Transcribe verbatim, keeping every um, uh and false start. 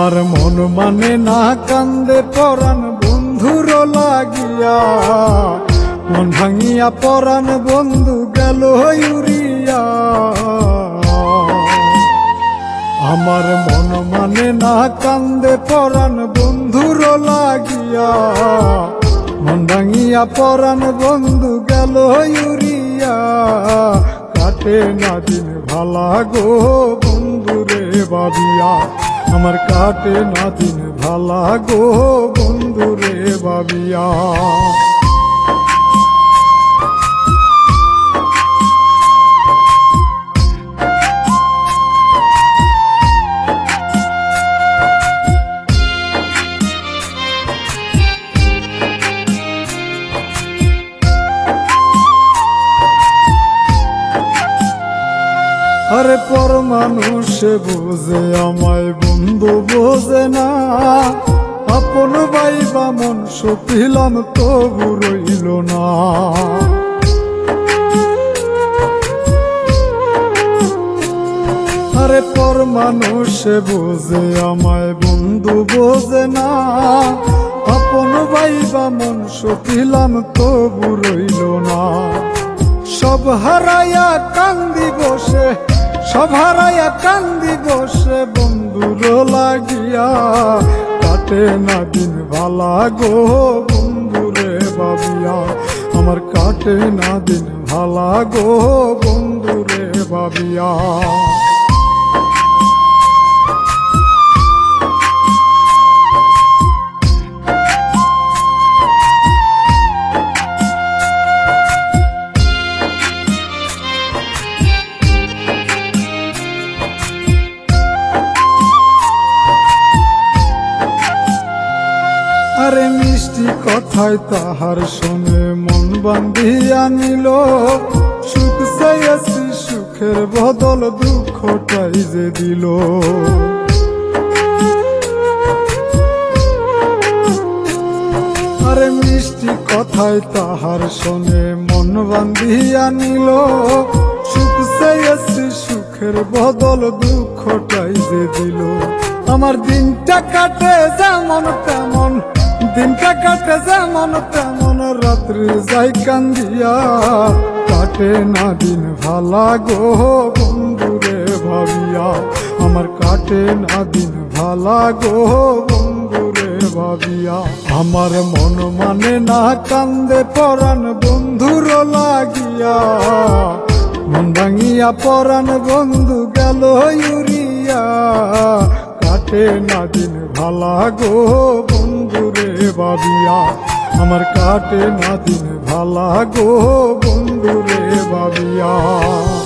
আমার মন মানে না কান্দে পরাণ বন্ধুর লাগিয়া, মন ভাঙিয়া পরাণ বন্ধু গেল উড়িয়া। আমার মন মানে না কান্দে পরাণ বন্ধুর লাগিয়া, মন ভাঙিয়া পরাণ বন্ধু গেল উড়িয়া। কাটে না দিন ভালা গো বন্ধুরে ভাবিয়া, আমার কাটে না দিন ভালা গো বন্ধুরে ভাবিয়া। আরে পর মানুষে বোঝে আমায় বন্ধু বোঝে না, আপন ভাইবা মন সপিলাম তবু রইল না। আরে পর মানুষে বোঝে আমায় বন্ধু বোঝে না, আপন ভাইবা মন সপিলাম তবু রইল না। সব হারাইয়া কান্দি বসে, সব হারাইয়া কান্দি বসে বন্ধুর লাগিয়া। কাটে না দিন ভালা গো বন্ধুরে ভাবিয়া, আমার কাটে না দিন ভালা গো বন্ধুরে ভাবিয়া। আরে মিষ্টি কথায় তাহার শোনে মন বান্ধিয়া নিল, সুখ চাইয়াছি সুখের বদল দুঃখটাই যে দিল। আরে মিষ্টি কথায় তাহার শোনে মন বান্ধিয়া নিল, সুখ চাইয়াছি সুখের বদল দুঃখটাই যে দিল। আমার দিনটা কাটে যেমন তেমন, দিনটা কাটে যেমন তেমন রাত্রি যাই কান্দিয়া। কাটে না দিন ভালা গো বন্ধুরে ভাবিয়া, আমার কাটে না দিন ভালা গো বন্ধুরে ভাবিয়া। আমার মন মানে না কান্দে পরাণ বন্ধুর লাগিয়া, মন ভাঙিয়া পরাণ বন্ধু গেল উড়িয়া। কাটে না দিন ভালা গো বন্ধুরে ভাবিয়া, আমার কাটে না দিন ভালা গো বন্ধুরে ভাবিয়া।